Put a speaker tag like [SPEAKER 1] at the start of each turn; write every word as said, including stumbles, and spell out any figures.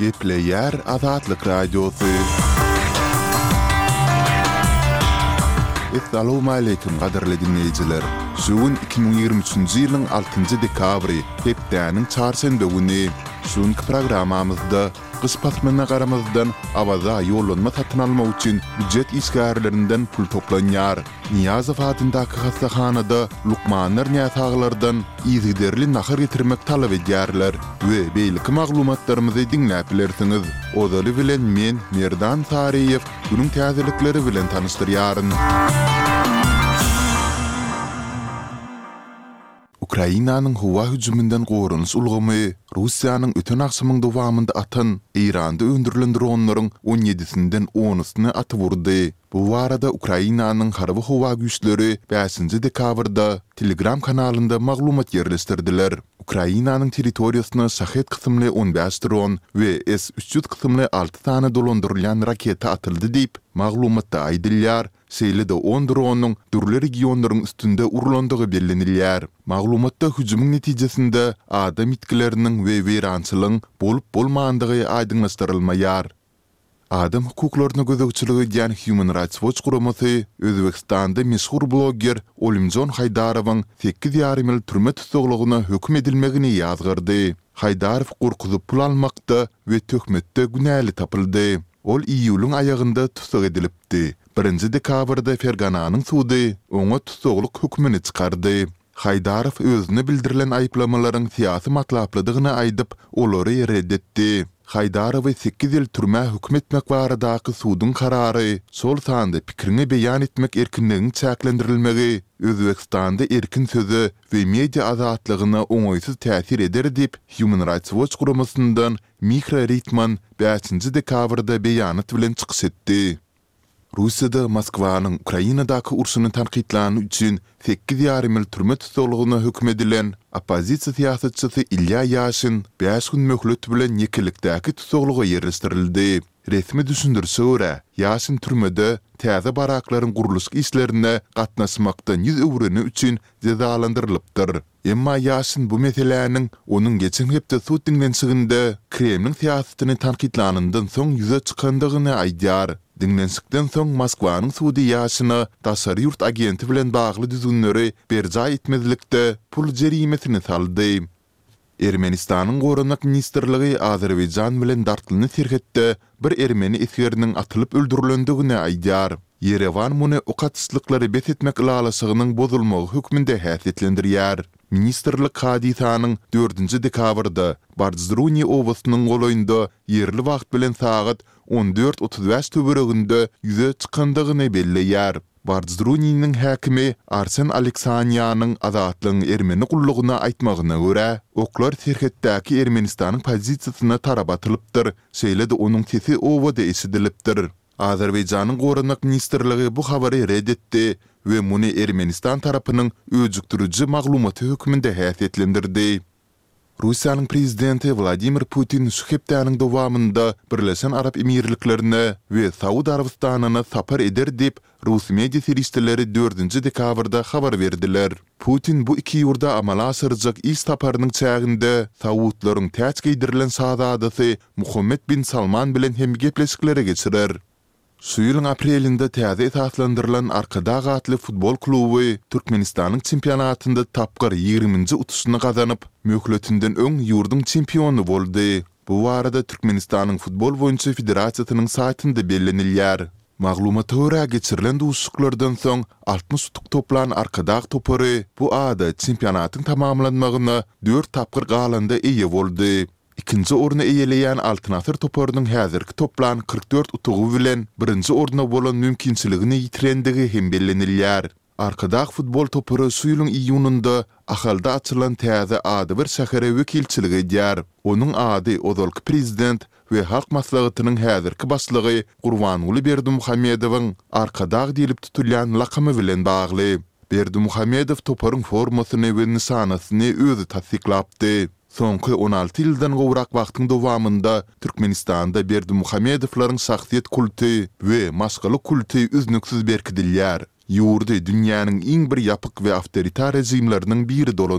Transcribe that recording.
[SPEAKER 1] Gepleyer Azatlyk Radiosu. Assalamu alaykum gaderli dinleyijiler. Şuun iki bin ýygrimi üçinji ýylyň altynjy dekabry, hepdäniň çarşembe güni şuňky programamyzda gyş pasmana garamazdan awaza ýollanma satyn almak üçin büdjet işgärlerinden pul toplanýar. Niýazow adyndaky hastahanada Lukmanlar näsaglardan ýygyderli nahar getirmek talap edýärler we beýleki maglumatlarymyzy dinläp bilersiňiz. Odaly bilen men Merdan Tariýew günüň täzelikleri bilen tanışdyrýaryn. Ukrainanyň howa hüjümünden gorunuş ulgamy, Russiýanyň öten akşamyň dowamında atan Iranda öndürilen dronlaryň on ýedisinden onysyny atyp urdy. Bu barada Ukrainanyň harby howa güýçleri beşinji dekabrda Telegram kanalynda maglumat ýerleşdirdiler. Ukrainanyň territoriýasyna şahet kysymly on beş dron we S üç yüz kysymly alty tane dolandyrylýan raketa atyldy diýip maglumatda aýdylýar. Seýlede on dronyň dürli regionlaryň üstünde urulandygy bellenilýär. Maglumatda hüjümüň netijesinde adam itkileriniň we weýrançylygyň bolup bolmagandygy aýdynlaşdyrylmaýar. Adam hukuklaryna gözegçiligi diýen Human Rights Watch guramasy Özbekistanda meşhur blogger Olimjon Haydarowyň sekiz ýarym ýyl türme tutuklugyna hökm edilmegini ýazgyrdy. Haydarow gorkuzyp pul almakda we töhmetde günäli tapyldy. Ol iýulyň aýagynda tutuk edilipdi. birinji dekabrda Fergananyň sudy oňa tutukluk hökmüni çykardy. Haydarow özüne bildirilen aýplamalaryň syýasy matlaplydygyny aýdyp, olary reddetdi. Haydarowy sekiz ýyl türme hökm etmek baradaky sudyň karary sol sanda pikirini beýan etmek erkinliginiň çäklendirilmegi Özbekistanda erkin sözi we media azatlygyna oňoýsuz täsir eder diýip Human Rights Watch guramasyndan Mikra Ritman beşinji dekabrda beýanat bilen çykyş etdi. Russiýada Moskwanyň Ukrainadaky urşuny tanqidlany üçin sekiz ýarym ýyl türme tutuklugyna hökm edilen opozisiýa syýasatçysy Ilya Yashin beş gün möhlet bilen ýekilikdäki tutukluga ýerleşdirildi. Resmi düşündirse görä, Yashin türmede täze baraklaryň guruluş işlerine gatnaşmakdan yüz öwreni üçin cezalandyrylypdyr. Emma Yashin bu meseleniň onuň geçen hepde suw dinlenşiginde Kremliň syýasatyny tanqidlanyndan soň ýüze çykandygyny aýdýar. Dinlenşikden soň Moskwanyň sudy Yashyna daşary ýurt agenti bilen bagly düzgünleri berja etmezlikde pul jerimesini saldy. Ermenistanyň Gorunak ministrligi Azerbaýjan bilen dartylyny serhetde bir ermeni esgeriniň atylyp öldürilendigini aýdýar. Yerevan muny okatsızlıkları bet etmek ilalaşygynyň bozulmagy hökmünde häsiýetlendirýär. Ministerlik hadisanyň dördünji dekabrda Barzdruni owasynyň golaýynda yerli wagt bilen sagat on dört otuz beş töwereginde ýüze çykandygyny belleýär. Barzdruniň häkimi Arsen Aleksanyanyň azatlygyň ermeni gullugyna aýtmagyna görä, oklar serhetdäki Ermenistanyň pozisiýasyna tarap atılıpdyr. Şeýle-de onuň sesi owada eşidilipdir. Azerbaýjanyň Gorunak ministrligi bu habary reddetdi we muny Ermenistan tarapynyň öjükdiriji maglumaty hökmünde häsiýetlendirdi. Russiýanyň prezidenti Vladimir Putin şu hepdäniň dowamında Birleşen Arap Emirliklerine we Saud Arabistanyna sapar eder diýip Rus media serişdeleri dördünji dekabrda habar berdiler. Putin bu iki ýurda amala asyrjak ilk saparynyň çäginde Saudlaryň täç giydirilen şahzadasy Muhammed bin Salman bilen hem gepleşiklere geçirer. Şu ýylyň aprelinde täze esaslandyrylan Arkada gatly futbol kluby Türkmenistanyň çempionatynda tapgar ýygrimiňji utuşyny gazanyp, möhletinden öň ýurdun çempionu boldy. Bu barada Türkmenistanyň futbol boýunça federasiýasynyň saýtynda bellenilýär. Maglumata görä geçirilen duşuklardan soň altmış tutuk toplan Arkada topary bu ada çempionatyň tamamlanmagyna dört tapgyr galanda eýe boldy. İkinci orna eýeleýän Altynasır toparynyň häzirki toplan kırk dört utugy bilen birinji orna bolan mümkinçiligini ýitirendigi hem bellenilýär. Arkada futbol topary şu ýylyň iýununda ahalda açylan täze ady bir şähere wekilçiligi edýär. Onuň ady ozalky prezident we halk maslahatynyň häzirki başlygy Gurbanuly Berdimuhammedowyň Arkada diýilip tutulýan lakamy bilen bagly. Berdimuhammedow toparyň formasyny we nişanasyny özü tasdiklapdy. Soňky on alty ýyldan gowrak wagtyň dowamında Türkmenistanda Berdimuhammedowlaryň şahsiýet kulty we maşgaly kulty üznüksiz berkidilýär. Ýurdy dünýäniň iň bir ýapyk we awtoritar rejimleriniň biri dolan